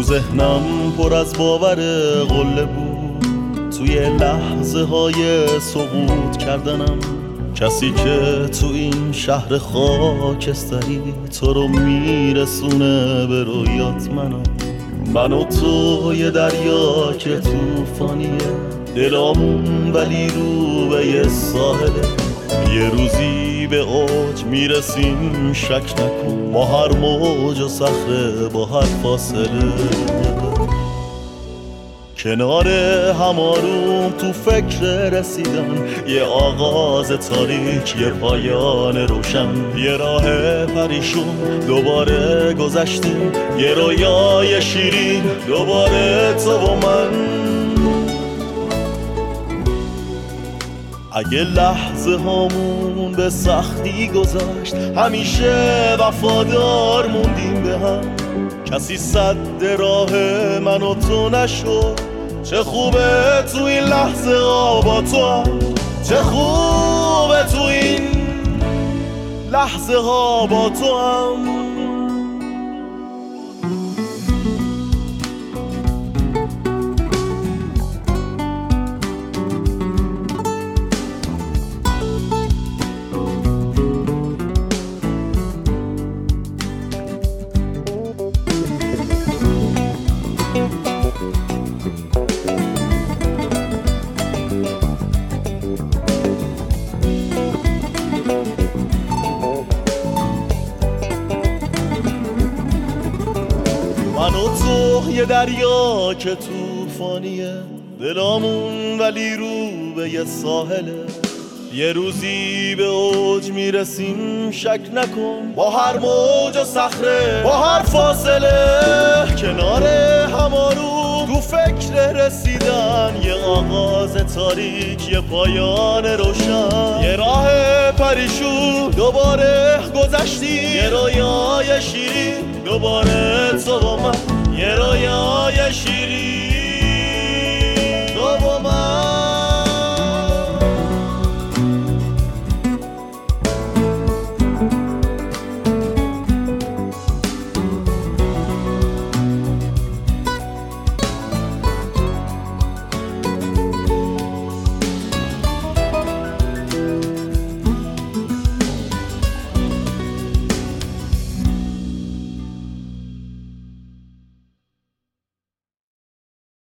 ذهنم پر از باور قله بود، توی لحظه های سقوط کردنم. کسی که تو این شهر خاکستری تو رو میرسونه به رویات من و تو یه دریا که توفانیه، دلامون ولی رو به یه ساحله. یه روزی به اوج میرسیم شک نکن، با هر موج و صخره با هر فاصله. کنار هماروم تو فکر رسیدن، یه آغاز تاریک یه پایان روشن. یه راه پریشون دوباره گذشتیم، یه رویای شیرین دوباره تو و من. اگه لحظه هامون به سختی گذشت، همیشه وفادار موندیم به هم. کسی صد راه من و تو نشد، چه خوبه تو این لحظه ها با تو هم. چه خوبه تو این لحظه ها با تو هم. من و تو یه دریا که توفانیه، دلامون ولی رو به یه ساحله. یه روزی به اوج میرسیم شک نکن، با هر موج و صخره با هر فاصله. کنار همارو تو فکر رسیدن، یه آغاز تاریک یه پایان روشن. یه راه پریشون دوباره گذشتیم، یه رویای شیرین دوباره تو و من. یه رویای شیرین